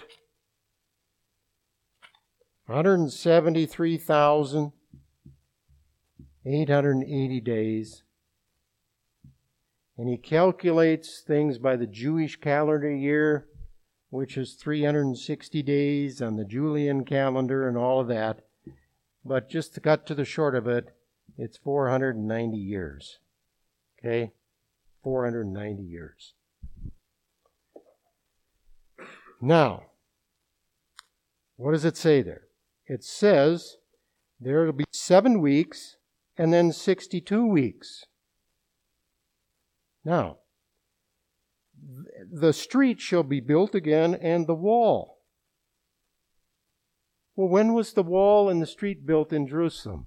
[SPEAKER 1] 173,880 days. And he calculates things by the Jewish calendar year, which is 360 days on the Julian calendar and all of that. But just to cut to the short of it, it's 490 years. Okay? 490 years. Now, what does it say there? It says there will be 7 weeks and then 62 weeks. Now, the street shall be built again and the wall. Well, when was the wall and the street built in Jerusalem?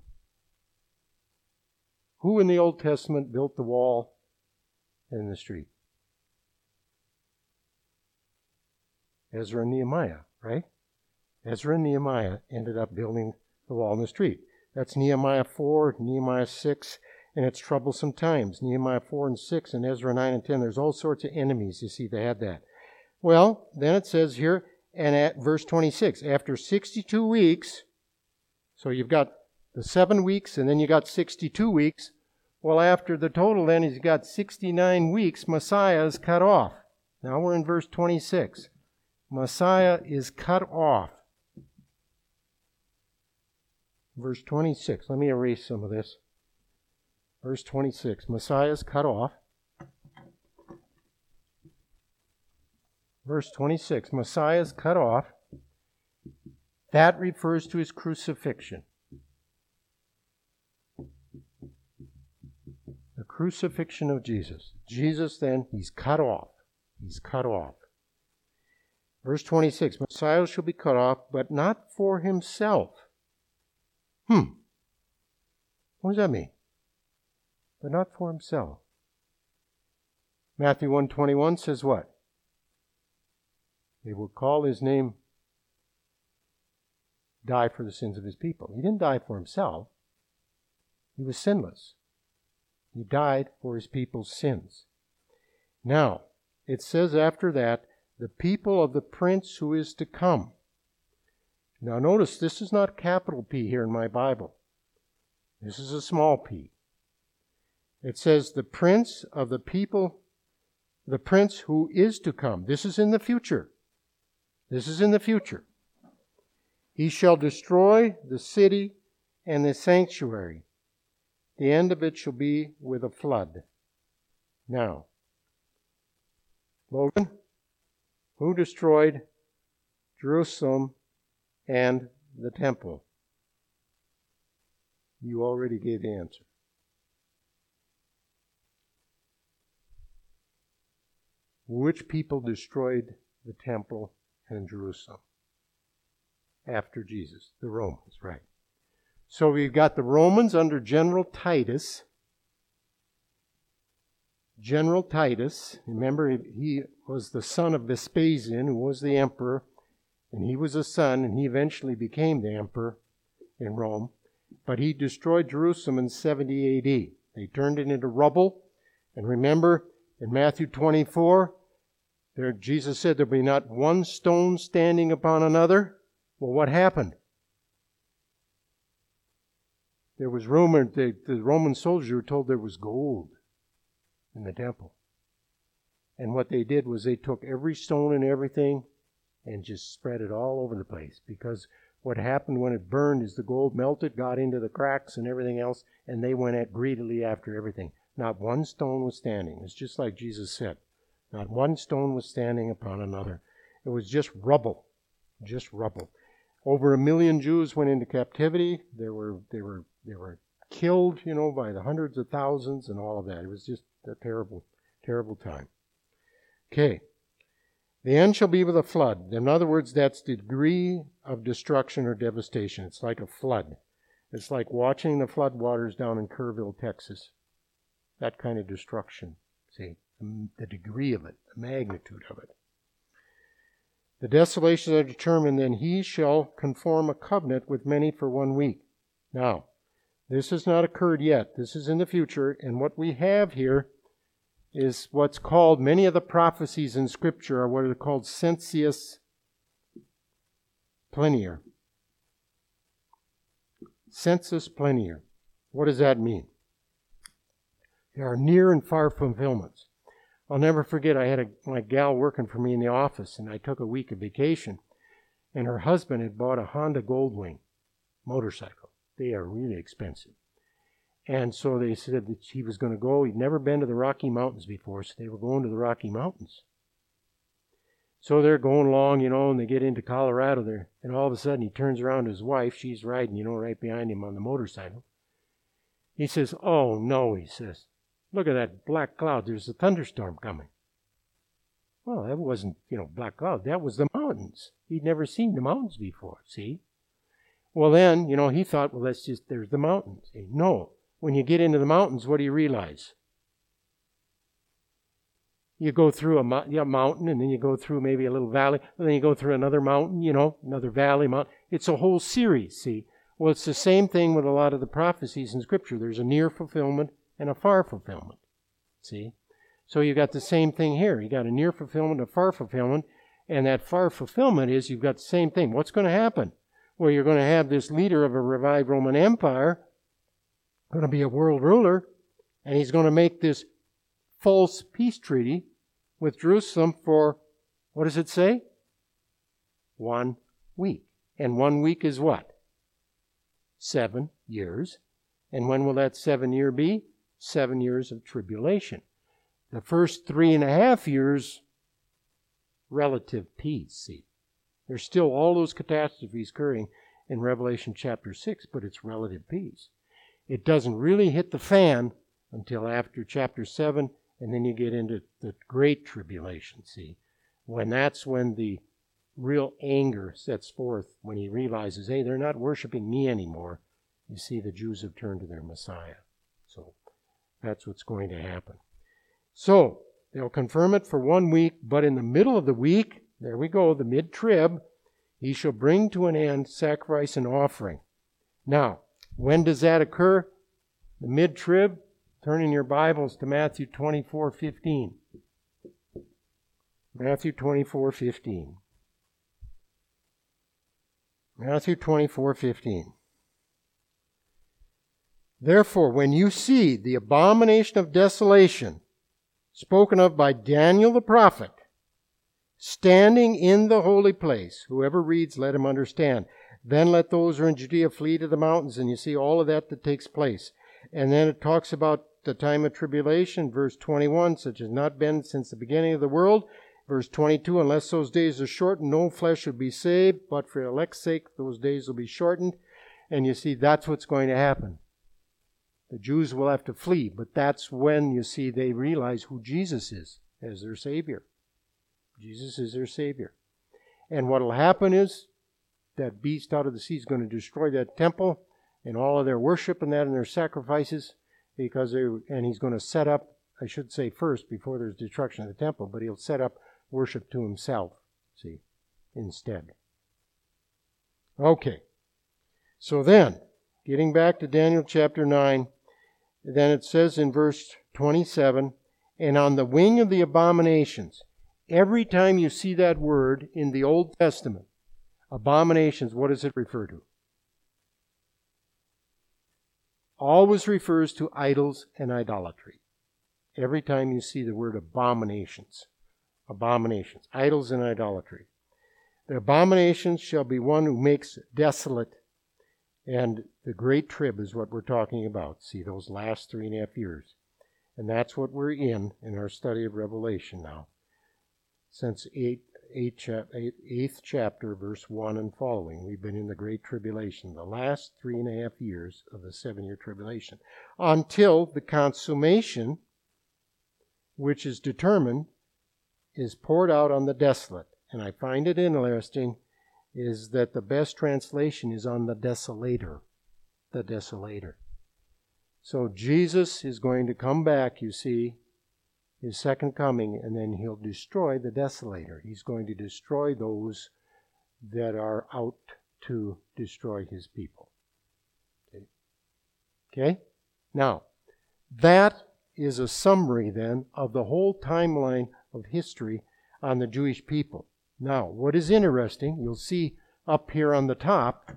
[SPEAKER 1] Who in the Old Testament built the wall and the street? Ezra and Nehemiah, right? Ezra and Nehemiah ended up building the wall and the street. That's Nehemiah 4, Nehemiah 6, and it's troublesome times. Nehemiah 4 and 6 and Ezra 9 and 10. There's all sorts of enemies. You see, they had that. Well, then it says here, and at verse 26, after 62 weeks, so you've got the 7 weeks and then you got 62 weeks. Well, after the total then is you got 69 weeks, Messiah is cut off. Now we're in verse 26. Messiah is cut off. Verse 26. Let me erase some of this. Verse 26. Messiah is cut off. Verse 26. Messiah is cut off. That refers to his crucifixion. The crucifixion of Jesus. Jesus then, he's cut off. He's cut off. Verse 26, Messiah shall be cut off, but not for himself. What does that mean? But not for himself. Matthew 1:21 says what? They will call his name, die for the sins of his people. He didn't die for himself. He was sinless. He died for his people's sins. Now, it says after that, the people of the prince who is to come. Now notice, this is not capital P here in my Bible. This is a small p. It says the prince of the people, the prince who is to come. This is in the future. This is in the future. He shall destroy the city and the sanctuary. The end of it shall be with a flood. Now, Logan, who destroyed Jerusalem and the temple? You already gave the answer. Which people destroyed the temple and Jerusalem after Jesus? The Romans, right. So we've got the Romans under General Titus. General Titus, remember, he was the son of Vespasian, who was the emperor, and he was a son, and he eventually became the emperor in Rome. But he destroyed Jerusalem in 70 A.D. They turned it into rubble. And remember, in Matthew 24, Jesus said there'll be not one stone standing upon another. Well, what happened? There was rumor that the Roman soldiers were told there was gold in the temple. And what they did was they took every stone and everything and just spread it all over the place. Because what happened when it burned is the gold melted, got into the cracks and everything else, and they went at greedily after everything. Not one stone was standing. It's just like Jesus said. Not one stone was standing upon another. It was just rubble. Just rubble. Over 1 million Jews went into captivity. They were killed, by the hundreds of thousands and all of that. It was just a terrible, terrible time. Okay. The end shall be with a flood. In other words, that's the degree of destruction or devastation. It's like a flood. It's like watching the flood waters down in Kerrville, Texas. That kind of destruction. See, the degree of it, the magnitude of it. The desolations are determined, then he shall conform a covenant with many for 1 week. Now, this has not occurred yet. This is in the future, and what we have here is what's called, many of the prophecies in Scripture are what are called sensus plenior. Sensus plenior. What does that mean? There are near and far fulfillments. I'll never forget, I had my gal working for me in the office, and I took a week of vacation, and her husband had bought a Honda Goldwing motorcycle. They are really expensive. And so they said that he was going to go. He'd never been to the Rocky Mountains before, so they were going to the Rocky Mountains. So they're going along, and they get into Colorado there, and all of a sudden he turns around to his wife. She's riding, right behind him on the motorcycle. He says, "Oh, no," he says. "Look at that black cloud. There's a thunderstorm coming." Well, that wasn't, black cloud. That was the mountains. He'd never seen the mountains before, see? Well, then, he thought, well, there's the mountains. No. When you get into the mountains, what do you realize? You go through a mountain, and then you go through maybe a little valley, and then you go through another mountain, another valley, mountain. It's a whole series, see? Well, it's the same thing with a lot of the prophecies in Scripture. There's a near fulfillment and a far fulfillment, see? So you've got the same thing here. You've got a near fulfillment, a far fulfillment, and that far fulfillment is you've got the same thing. What's going to happen? Well, you're going to have this leader of a revived Roman Empire, going to be a world ruler, and he's going to make this false peace treaty with Jerusalem for, what does it say? 1 week. And 1 week is what? 7 years. And when will that 7 year be? 7 years of tribulation. The first 3.5 years, relative peace, see. There's still all those catastrophes occurring in Revelation chapter 6, but it's relative peace. It doesn't really hit the fan until after chapter 7, and then you get into the great tribulation, see. That's when the real anger sets forth, when he realizes, hey, they're not worshiping me anymore. You see, the Jews have turned to their Messiah. So that's what's going to happen. So they'll confirm it for 1 week, but in the middle of the week, there we go, the mid-trib, he shall bring to an end sacrifice and offering. Now, when does that occur? The mid-trib, turn in your Bibles to Matthew 24:15. Matthew 24:15. Matthew 24:15. Therefore, when you see the abomination of desolation spoken of by Daniel the prophet, standing in the holy place, whoever reads, let him understand. Then let those who are in Judea flee to the mountains, and you see all of that takes place. And then it talks about the time of tribulation, verse 21, such has not been since the beginning of the world. Verse 22, unless those days are shortened, no flesh will be saved, but for elect's sake, those days will be shortened. And you see, that's what's going to happen. The Jews will have to flee, but that's when, you see, they realize who Jesus is as their Savior. Jesus is their Savior. And what will happen is that beast out of the sea is going to destroy that temple and all of their worship and that and their sacrifices, and he's going to set up, I should say first, before there's destruction of the temple, but he'll set up worship to himself, see, instead. Okay. So then, getting back to Daniel chapter 9, then it says in verse 27, and on the wing of the abominations. Every time you see that word in the Old Testament, abominations, what does it refer to? Always refers to idols and idolatry. Every time you see the word abominations, idols and idolatry. The abominations shall be one who makes desolate. And the great trib is what we're talking about. See, those last 3.5 years. And that's what we're in our study of Revelation now. Since 8th chapter, verse 1 and following, we've been in the Great Tribulation, the last 3.5 years of the 7-year tribulation, until the consummation, which is determined, is poured out on the desolate. And I find it interesting is that the best translation is on the desolator. The desolator. So Jesus is going to come back, you see, his second coming, and then he'll destroy the desolator. He's going to destroy those that are out to destroy his people. Okay? Now, that is a summary then of the whole timeline of history on the Jewish people. Now, what is interesting, you'll see up here on the top,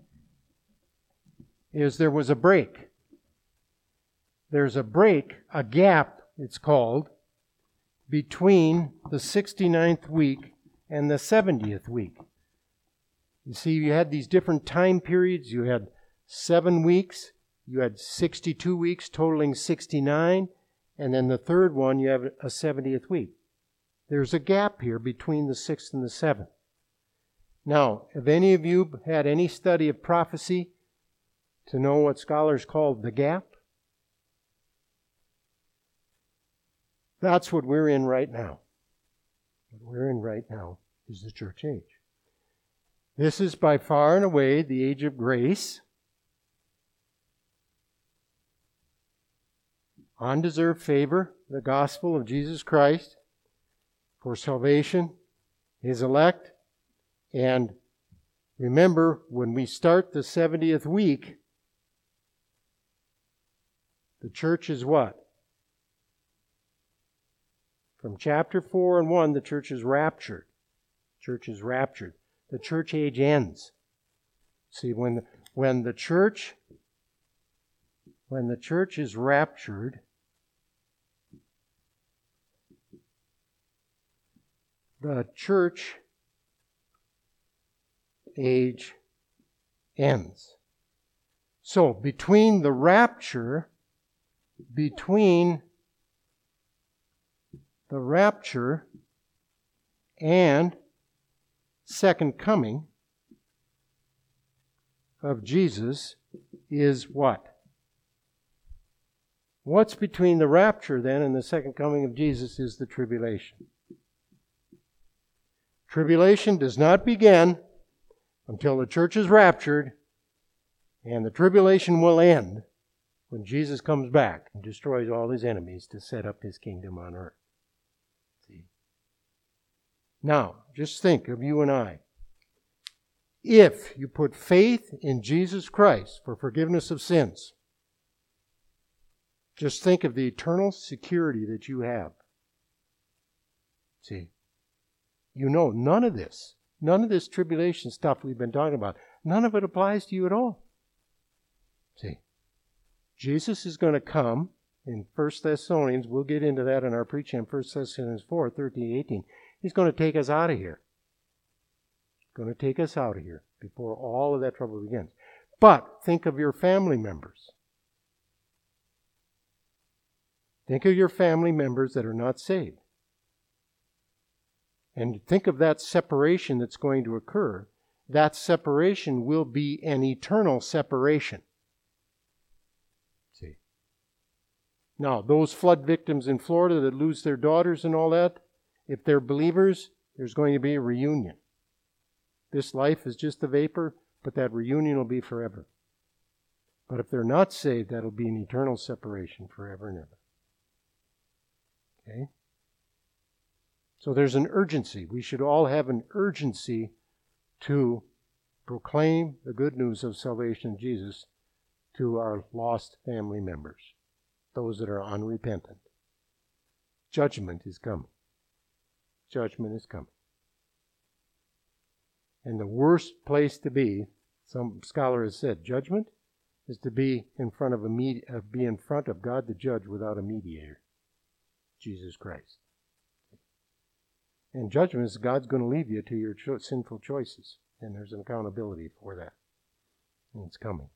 [SPEAKER 1] is there was a break. There's a break, a gap, it's called, between the 69th week and the 70th week. You see, you had these different time periods. You had 7 weeks. You had 62 weeks, totaling 69. And then the third one, you have a 70th week. There's a gap here between the 6th and the 7th. Now, have any of you had any study of prophecy to know what scholars call the gap? That's what we're in right now. What we're in right now is the church age. This is by far and away the age of grace. Undeserved favor, the gospel of Jesus Christ for salvation, his elect. And remember, when we start the 70th week, the church is what? From chapter 4 and 1, the church is raptured. Church is raptured. The church age ends. See, when the church is raptured, the church age ends. So, between the rapture and second coming of Jesus is what? What's between the rapture then and the second coming of Jesus is the tribulation. Tribulation does not begin until the church is raptured, and the tribulation will end when Jesus comes back and destroys all his enemies to set up his kingdom on earth. See? Now, just think of you and I. If you put faith in Jesus Christ for forgiveness of sins, Just think of the eternal security that you have. See, you know, none of this tribulation stuff we've been talking about, none of it applies to you at all. See, Jesus is going to come in 1 Thessalonians. We'll get into that in our preaching in 1 Thessalonians 4, 13, 18. He's going to take us out of here. Going to take us out of here before all of that trouble begins. But think of your family members. Think of your family members that are not saved. And think of that separation that's going to occur. That separation will be an eternal separation. See? Now, those flood victims in Florida that lose their daughters and all that, if they're believers, there's going to be a reunion. This life is just a vapor, but that reunion will be forever. But if they're not saved, that'll be an eternal separation forever and ever. Okay? So there's an urgency. We should all have an urgency to proclaim the good news of salvation in Jesus to our lost family members, those that are unrepentant. Judgment is coming. Judgment is coming. And the worst place to be, some scholar has said, judgment is to be in front of God the judge without a mediator, Jesus Christ. And judgment is God's going to leave you to your sinful choices, and there's an accountability for that, and it's coming.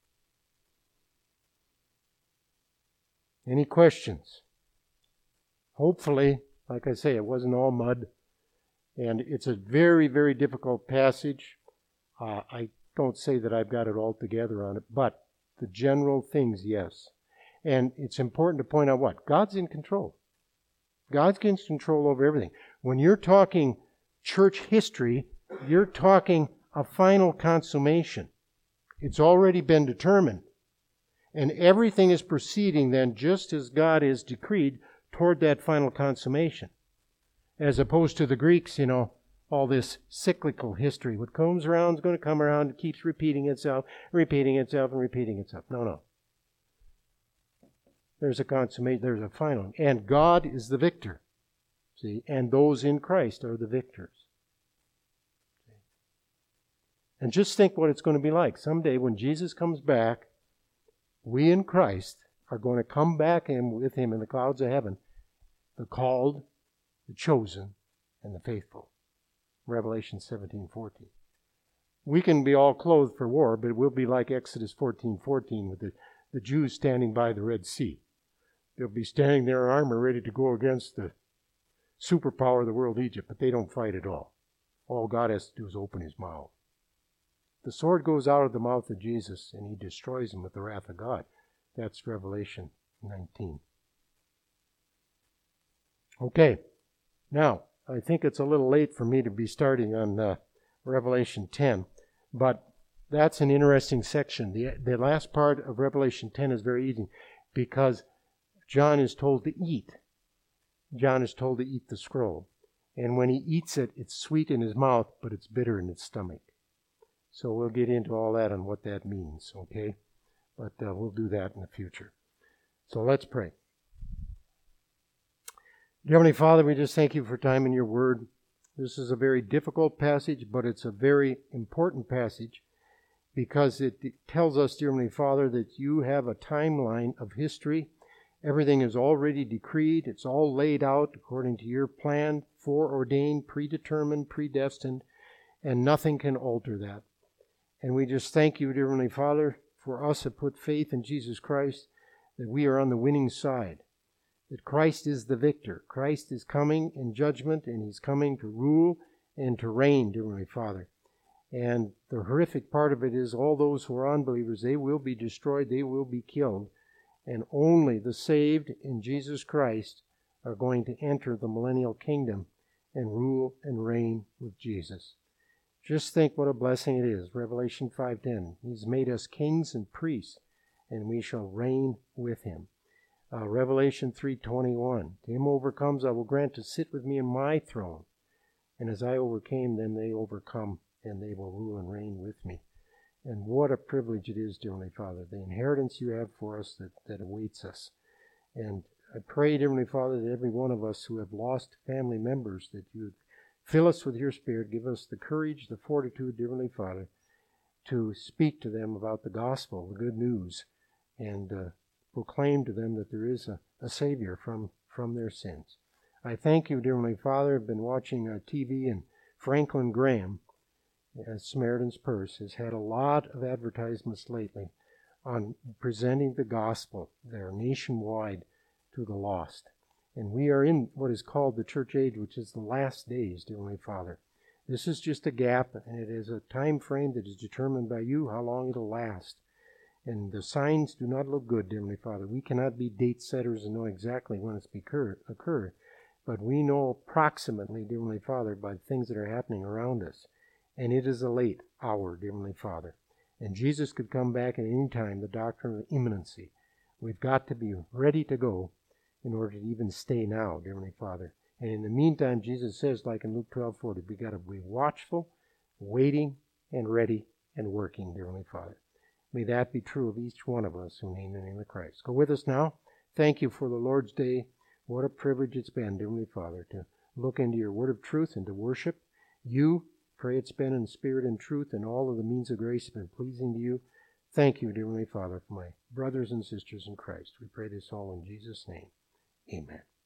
[SPEAKER 1] Any questions? Hopefully, like I say, it wasn't all mud. And it's a very, very difficult passage. I don't say that I've got it all together on it, but the general things, yes. And it's important to point out what? God's in control. God's in control over everything. When you're talking church history, you're talking a final consummation. It's already been determined. And everything is proceeding then just as God has decreed toward that final consummation. As opposed to the Greeks, all this cyclical history. What comes around is going to come around. It keeps repeating itself, and repeating itself. No. There's a consummation, there's a final. And God is the victor. See? And those in Christ are the victors. See? And just think what it's going to be like. Someday when Jesus comes back, we in Christ are going to come back with Him in the clouds of heaven, the called, the chosen, and the faithful. Revelation 17:14. We can be all clothed for war, but we'll be like Exodus 14:14 with the Jews standing by the Red Sea. They'll be standing there in armor ready to go against the superpower of the world, Egypt, but they don't fight at all. All God has to do is open His mouth. The sword goes out of the mouth of Jesus, and He destroys him with the wrath of God. That's Revelation 19. Okay. Now, I think it's a little late for me to be starting on Revelation 10, but that's an interesting section. The last part of Revelation 10 is very easy because John is told to eat. John is told to eat the scroll. And when he eats it, it's sweet in his mouth, but it's bitter in his stomach. So we'll get into all that and what that means, okay? But we'll do that in the future. So let's pray. Dear Heavenly Father, we just thank You for time in Your Word. This is a very difficult passage, but it's a very important passage because it tells us, dear Heavenly Father, that You have a timeline of history. Everything is already decreed. It's all laid out according to Your plan, foreordained, predetermined, predestined, and nothing can alter that. And we just thank You, dear Heavenly Father, for us to put faith in Jesus Christ, that we are on the winning side. That Christ is the victor. Christ is coming in judgment, and He's coming to rule and to reign, dear Heavenly Father. And the horrific part of it is all those who are unbelievers, they will be destroyed, they will be killed. And only the saved in Jesus Christ are going to enter the millennial kingdom and rule and reign with Jesus. Just think what a blessing it is. Revelation 5:10. He's made us kings and priests, and we shall reign with Him. Revelation 3:21. To him who overcomes, I will grant to sit with Me in My throne. And as I overcame them, they overcome, and they will rule and reign with Me. And what a privilege it is, dear Heavenly Father, the inheritance You have for us that awaits us. And I pray, dear Heavenly Father, that every one of us who have lost family members, that you would fill us with your Spirit, give us the courage, the fortitude, dear Heavenly Father, to speak to them about the gospel, the good news, and proclaim to them that there is a Savior from their sins. I thank you, dear Heavenly Father. I've been watching TV, and Franklin Graham, Samaritan's Purse, has had a lot of advertisements lately on presenting the gospel there nationwide to the lost. And we are in what is called the church age, which is the last days, dear Heavenly Father. This is just a gap, and it is a time frame that is determined by you how long it'll last. And the signs do not look good, dear Heavenly Father. We cannot be date setters and know exactly when it's occurred, but we know approximately, dear Heavenly Father, by things that are happening around us. And it is a late hour, dear Heavenly Father. And Jesus could come back at any time, the doctrine of imminency. We've got to be ready to go in order to even stay now, dear Heavenly Father. And in the meantime, Jesus says, like in Luke 12:40, we got to be watchful, waiting, and ready, and working, dear Heavenly Father. May that be true of each one of us who name the name of Christ. Go with us now. Thank you for the Lord's Day. What a privilege it's been, dear Heavenly Father, to look into your word of truth and to worship you. Pray it's been in spirit and truth, and all of the means of grace have been pleasing to you. Thank you, dear Heavenly Father, for my brothers and sisters in Christ. We pray this all in Jesus' name. Amen.